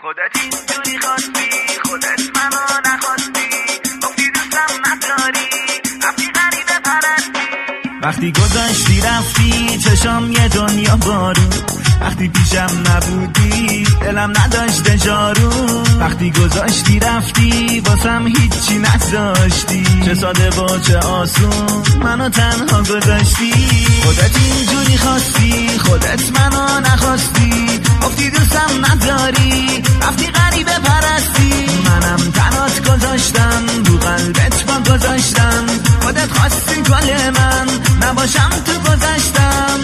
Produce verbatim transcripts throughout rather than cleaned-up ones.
خودت اینجوری خواستی، خودت منو نخواستی، گفتی دوستم نداری، رفتی غریبه پرستی. وقتی گذاشتی رفتی چشام یه دنیا بارون، وقتی پیشم نبودی دلم نداشته جارو. وقتی گذاشتی رفتی واسم هیچی نذاشتی، چه ساده با چه آسون منو تنها گذاشتی. خودت اینجوری خواستی، خودت منو نخواستی، گفتی دوستم نداری، رفتی غریبه پرستی. منم تنات گذاشتم، رو قلبت با گذاشتم، خودت خواستی گل من نباشم تو گذاشتم.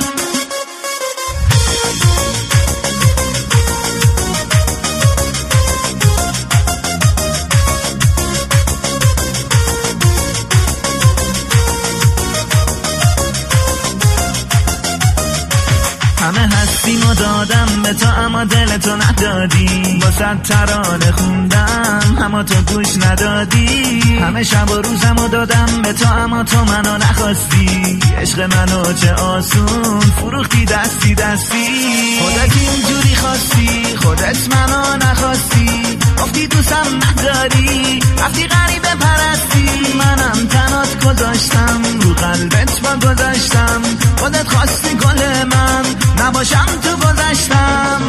همه هستیم و دادم به تو اما دل تو ندادی، با صد ترانه خوندم اما تو گوش ندادی. همه شب و روزم و دادم به تو اما تو منو نخواستی، عشق منو چه آسون فروختی دستی دستی. خودت اینجوری خواستی، خودت منو نخواستی، گفتی دوستم نداری، رفتی غریبه پرستی. منم تنات گذاشتم، رو قلبت با گذاشتم، خودت خواستی گل من نباشم تو گذاشتم.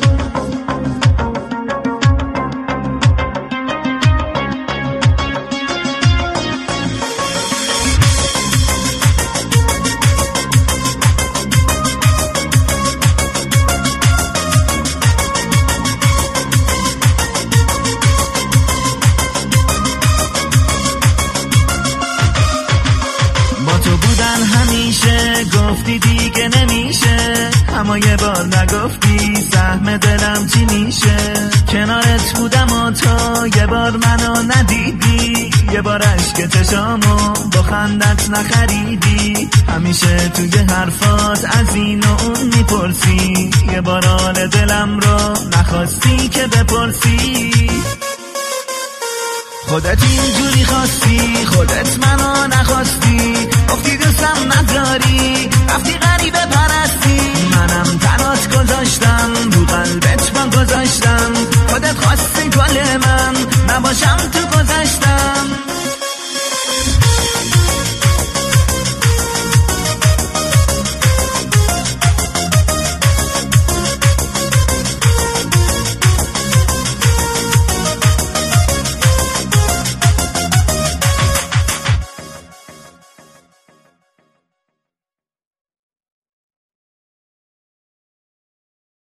تو بودن همیشه، گفتی دیگه نمیشه، اما یه بار نگفتی سهم دلم چی میشه. کنارت بودم و تو یه بار منو ندیدی، یه بار عشق چشامو با خندت نخریدی. همیشه توی حرفات از این و اون میپرسی، یه بار حال دلم رو نخواستی که بپرسی. خودت اینجوری خواستی، خودت منو نخواستی، گفتی دوستم نداری، رفتی غریبه پرستی. منم تنات گذاشتم،